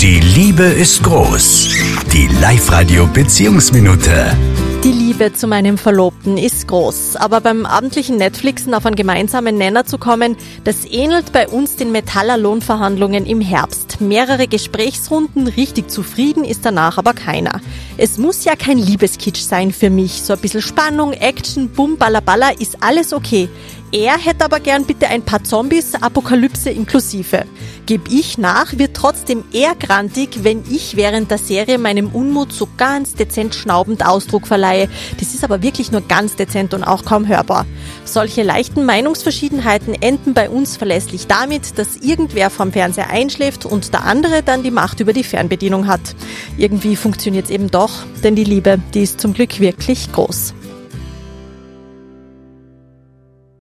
Die Liebe ist groß. Die Live-Radio-Beziehungsminute. Die Liebe zu meinem Verlobten ist groß, aber beim abendlichen Netflixen auf einen gemeinsamen Nenner zu kommen, das ähnelt bei uns den Metaller-Lohnverhandlungen im Herbst. Mehrere Gesprächsrunden, richtig zufrieden ist danach aber keiner. Es muss ja kein Liebeskitsch sein für mich. So ein bisschen Spannung, Action, Bum, Ballaballa ist alles okay. Er hätte aber gern bitte ein paar Zombies, Apokalypse inklusive. Geb ich nach, wird trotzdem eher grantig, wenn ich während der Serie meinem Unmut so ganz dezent schnaubend Ausdruck verleihe. Das ist aber wirklich nur ganz dezent und auch kaum hörbar. Solche leichten Meinungsverschiedenheiten enden bei uns verlässlich damit, dass irgendwer vorm Fernseher einschläft und der andere dann die Macht über die Fernbedienung hat. Irgendwie funktioniert's eben doch, denn die Liebe, die ist zum Glück wirklich groß.